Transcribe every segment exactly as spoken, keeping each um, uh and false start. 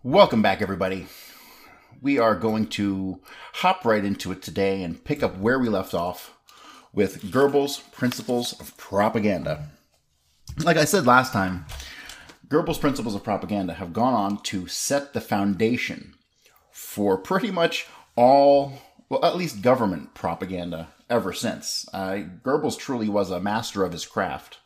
Welcome back, everybody. We are going to hop right into it today and pick up where we left off with Goebbels' Principles of Propaganda. Like I said last time, Goebbels' Principles of Propaganda have gone on to set the foundation for pretty much all, well, at least government propaganda ever since. Uh, Goebbels truly was a master of his craft.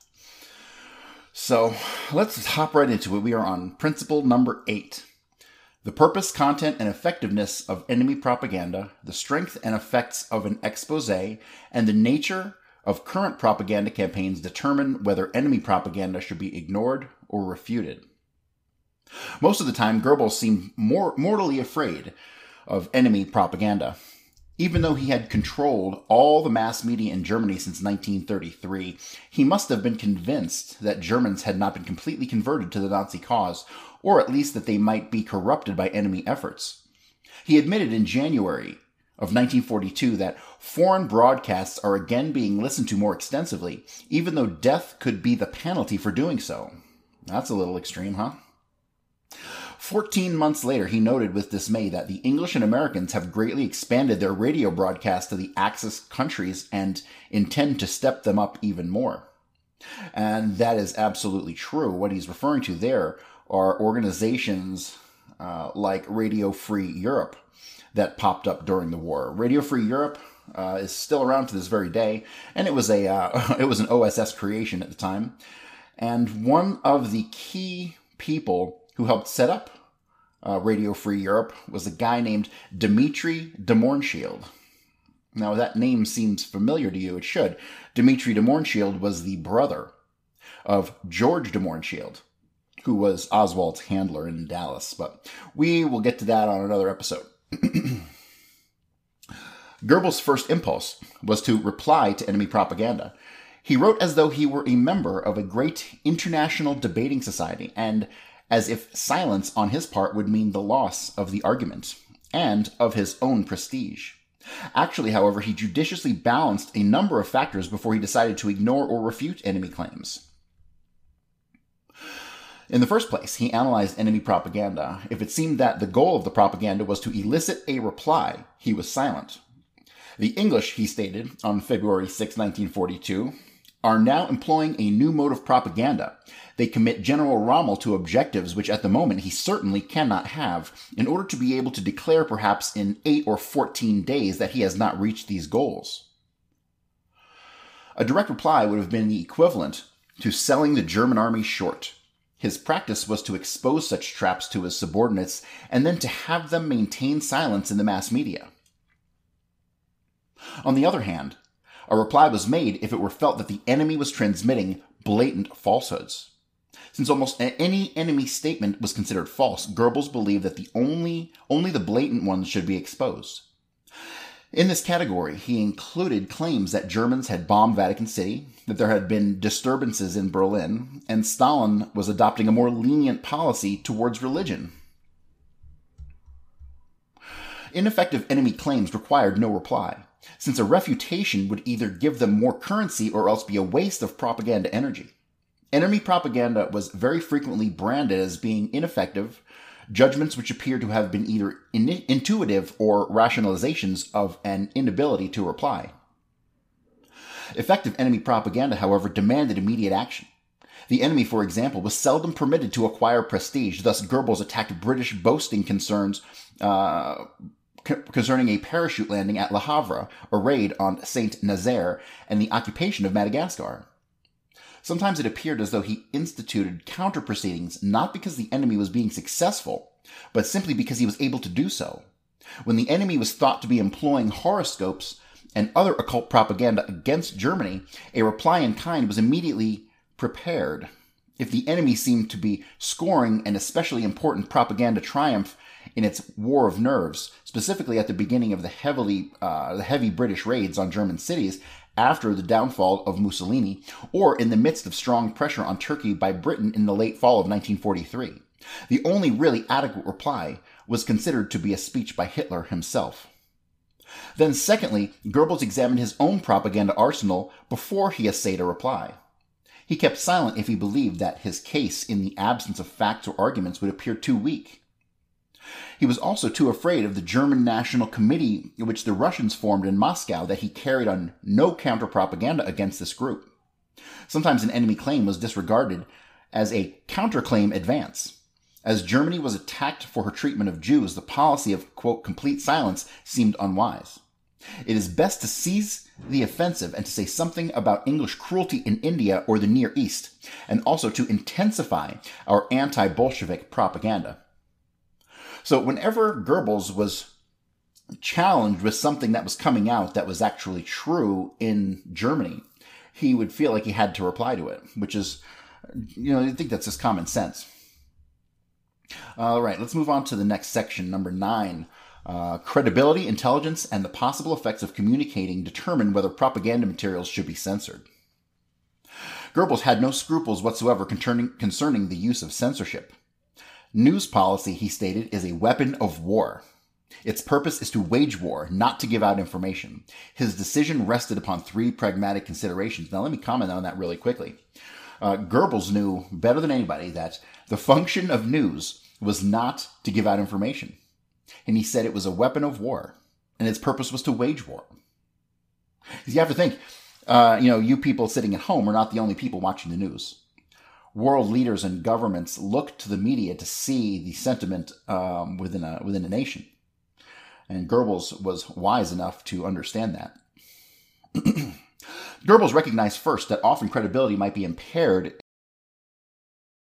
So let's hop right into it. We are on principle number eight. The purpose, content, and effectiveness of enemy propaganda, the strength and effects of an expose, and the nature of current propaganda campaigns determine whether enemy propaganda should be ignored or refuted. Most of the time, Goebbels seemed more mortally afraid of enemy propaganda. Even though he had controlled all the mass media in Germany since nineteen thirty-three, he must have been convinced that Germans had not been completely converted to the Nazi cause, or at least that they might be corrupted by enemy efforts. He admitted in January of nineteen forty-two that foreign broadcasts are again being listened to more extensively, even though death could be the penalty for doing so. That's a little extreme, huh? Fourteen months later, he noted with dismay that the English and Americans have greatly expanded their radio broadcasts to the Axis countries and intend to step them up even more. And that is absolutely true. What he's referring to there are organizations uh, like Radio Free Europe that popped up during the war. Radio Free Europe uh, is still around to this very day, and it was a uh, it was an O S S creation at the time. And one of the key people who helped set up uh, Radio Free Europe was a guy named Dimitri de Mohrenschildt. Now, that name seems familiar to you. It should. Dimitri de Mohrenschildt was the brother of George de Mohrenschildt, who was Oswald's handler in Dallas. But we will get to that on another episode. Goebbels' first impulse was to reply to enemy propaganda. He wrote as though he were a member of a great international debating society, and as if silence on his part would mean the loss of the argument and of his own prestige. Actually, however, he judiciously balanced a number of factors before he decided to ignore or refute enemy claims. In the first place, he analyzed enemy propaganda. If it seemed that the goal of the propaganda was to elicit a reply, he was silent. The English, he stated on February sixth, nineteen forty-two, are now employing a new mode of propaganda. They commit General Rommel to objectives which at the moment he certainly cannot have, in order to be able to declare perhaps in eight or fourteen days that he has not reached these goals. A direct reply would have been the equivalent to selling the German army short. His practice was to expose such traps to his subordinates and then to have them maintain silence in the mass media. On the other hand, a reply was made if it were felt that the enemy was transmitting blatant falsehoods. Since almost any enemy statement was considered false, Goebbels believed that the only, only the blatant ones should be exposed. In this category, he included claims that Germans had bombed Vatican City, that there had been disturbances in Berlin, and Stalin was adopting a more lenient policy towards religion. Ineffective enemy claims required no reply, since a refutation would either give them more currency or else be a waste of propaganda energy. Enemy propaganda was very frequently branded as being ineffective, judgments which appear to have been either in- intuitive or rationalizations of an inability to reply. Effective enemy propaganda, however, demanded immediate action. The enemy, for example, was seldom permitted to acquire prestige, thus Goebbels attacked British boasting concerns uh, concerning a parachute landing at Le Havre, a raid on Saint Nazaire, and the occupation of Madagascar. Sometimes it appeared as though he instituted counter-proceedings not because the enemy was being successful, but simply because he was able to do so. When the enemy was thought to be employing horoscopes and other occult propaganda against Germany, a reply in kind was immediately prepared. If the enemy seemed to be scoring an especially important propaganda triumph in its war of nerves, specifically at the beginning of the heavily, uh, the heavy British raids on German cities after the downfall of Mussolini, or in the midst of strong pressure on Turkey by Britain in the late fall of nineteen forty-three. The only really adequate reply was considered to be a speech by Hitler himself. Then secondly, Goebbels examined his own propaganda arsenal before he essayed a reply. He kept silent if he believed that his case in the absence of facts or arguments would appear too weak. He was also too afraid of the German National Committee, which the Russians formed in Moscow, that he carried on no counter-propaganda against this group. Sometimes an enemy claim was disregarded as a counterclaim advance. As Germany was attacked for her treatment of Jews, the policy of, quote, complete silence seemed unwise. It is best to seize the offensive and to say something about English cruelty in India or the Near East, and also to intensify our anti-Bolshevik propaganda. So whenever Goebbels was challenged with something that was coming out that was actually true in Germany, he would feel like he had to reply to it, which is, you know, I think that's just common sense. All right, let's move on to the next section, number nine. Uh, credibility, intelligence, and the possible effects of communicating determine whether propaganda materials should be censored. Goebbels had no scruples whatsoever concerning, concerning the use of censorship. News policy, he stated, is a weapon of war. Its purpose is to wage war, not to give out information. His decision rested upon three pragmatic considerations. Now, let me comment on that really quickly. Uh, Goebbels knew better than anybody that the function of news was not to give out information. And he said it was a weapon of war, and its purpose was to wage war. Because you have to think, uh, you know, you people sitting at home are not the only people watching the news. World leaders and governments look to the media to see the sentiment um, within a within a nation. And Goebbels was wise enough to understand that. Goebbels recognized first that often credibility might be impaired